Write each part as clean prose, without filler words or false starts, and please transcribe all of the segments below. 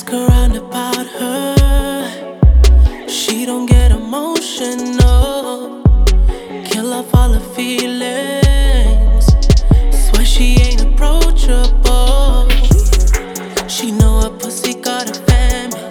ask around about her, she don't get emotional. Kill off all her feelings. Swear she ain't approachable. She know her pussy got a family.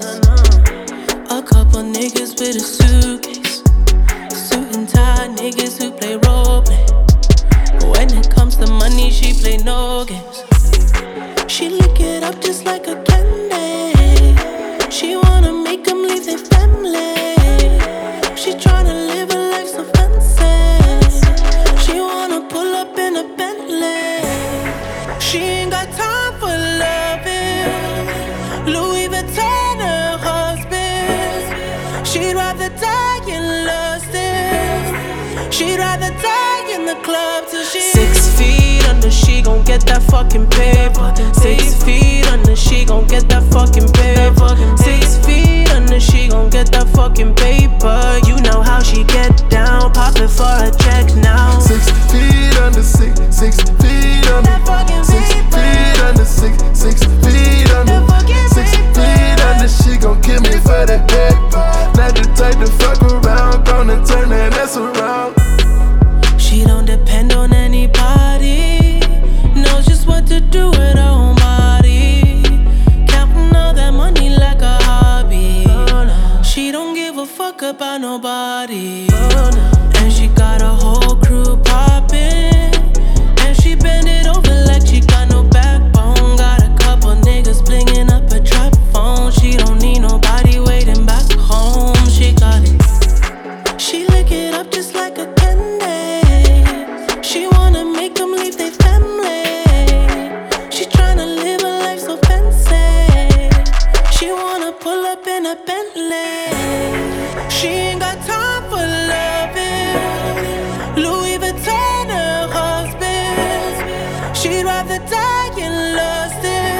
A couple niggas with a suitcase, suit and tie niggas who play roleplay. When it comes to money, she play no games. She lick it up just like a candy. She wanna make them leave their family. She tryna live a life so fancy. She wanna pull up in a Bentley. She ain't got time for loving. Louis Vuitton her husband. She'd rather die in lust. She'd rather die in the club till she 6 feet under, she gon' get that fucking paper. 6 feet under, she gon' get that fucking paper. 6 feet under, she gon' get that fucking paper. You know how she get down, pop it for a check now. 6 feet under, 6 feet under, 6 feet under, 6 feet under, 6 feet under, she gon' kill me for that paper. Not the type to fuck around, gonna turn that ass around. She don't depend on anybody, knows just what to do with her own body. Counting all that money like a hobby. She don't give a fuck about nobody. And she got a whole crew poppin'. And she bend it over like she got no backbone. Got a couple niggas blingin' up a trap phone. She don't need nobody waiting back home. She got it. She lick it up just like a candy. She wanna make them leave their family. She tryna live a life so fancy. She wanna pull up in a Bentley. She ain't got time for loving. Louis Vuitton her husband. She'd rather die in lust.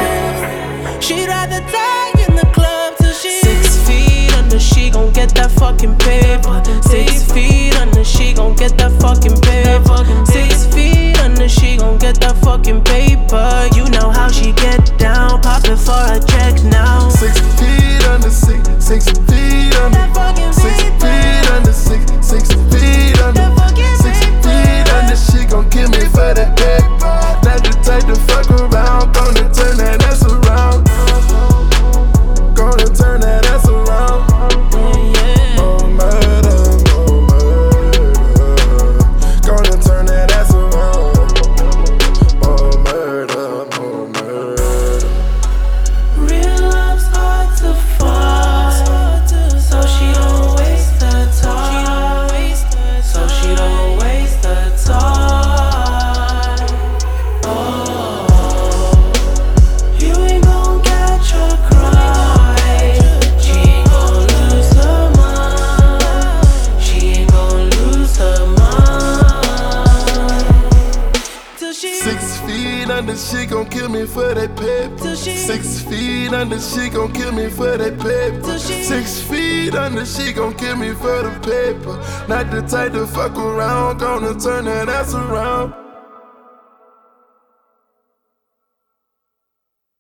She'd rather die in the club till she 6 feet under, she gon' get that fucking paper. 6 feet under, she gon' get that fucking paper. 6 feet under, she gon' get that fucking paper. You know how she get down, pop it for a check now. 6 feet under, 6 feet under, 6 feet under, 6 feet under, 6 feet under, she gon' kill me for that paper. Not the type to fuck around, gonna turn that ass around. Gonna turn that ass around. More murder, more murder. Gonna turn that ass around. More murder, more murder. Real love's hard to find, so she don't waste her time. So she don't waste her time. Oh, you ain't gon' catch her cry. She ain't gon' lose her mind. She ain't gon' lose her mind. Till she 6 feet under, she gon' kill me for that paper. 6 feet under, she gon' kill me for that paper. 6 feet under, she gon' kill me for the paper. Not the type to fuck around, gonna turn that ass around.